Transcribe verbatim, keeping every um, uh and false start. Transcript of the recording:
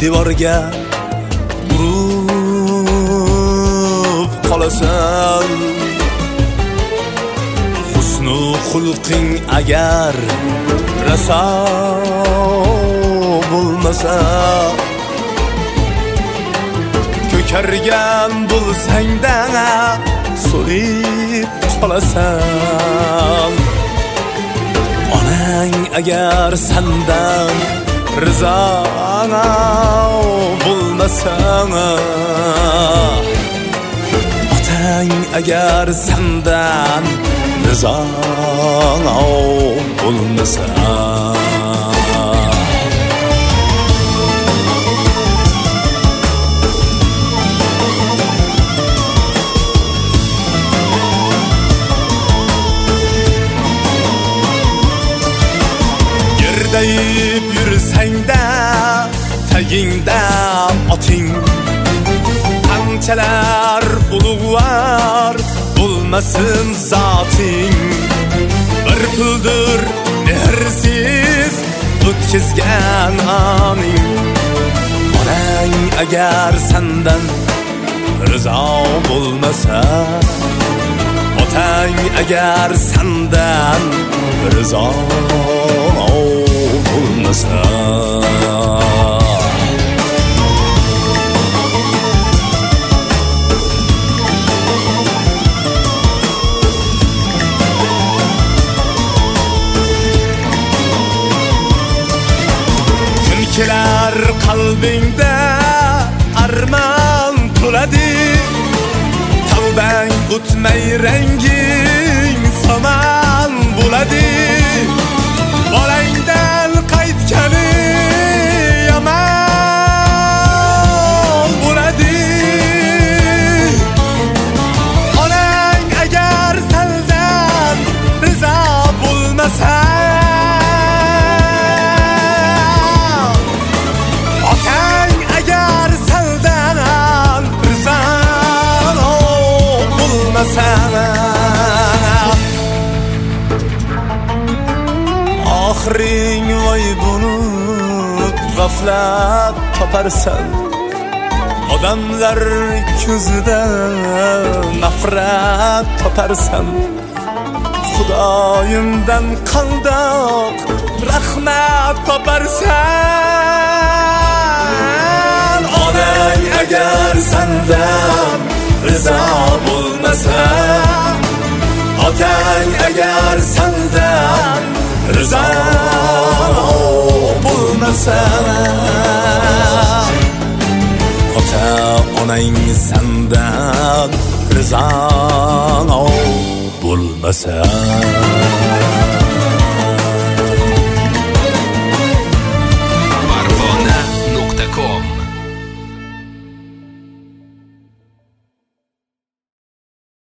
devorga urib qolasan. Husnu xulqing agar raso bo'lmasa, ko'kargan bo'lsang-da so'lib qolasan. Onang agar sendan rizo bo'lmasa, otang agar sendan rizo bo'lmasa, yerdayib yursang-da tagingda oting, qanchalar ulug'var bo'lmasin zoting, bir puldir mehrsiz o'tkazgan oning. Onang agar sendan rizo bo'lmasa, otang agar sendan rizo bo'lmasa, kelar qalbingda armon to'ladi, tavbang o'tmay ranging somon bo'ladi. Bolangdan qaytgani yomon bo'ladi. Onang agar sendan rizo bo'lmasa, oxiring voy bo'lib g'aflat toparsan. Odamlar ko'zida nafrat toparsan. Xudoyimdan qandoq rahmat toparsan. Onang agar sendan rizo bo'lmasa, otang agar sendan rizo bo'lmasa, ota onang sendan rizo bo'lmasa.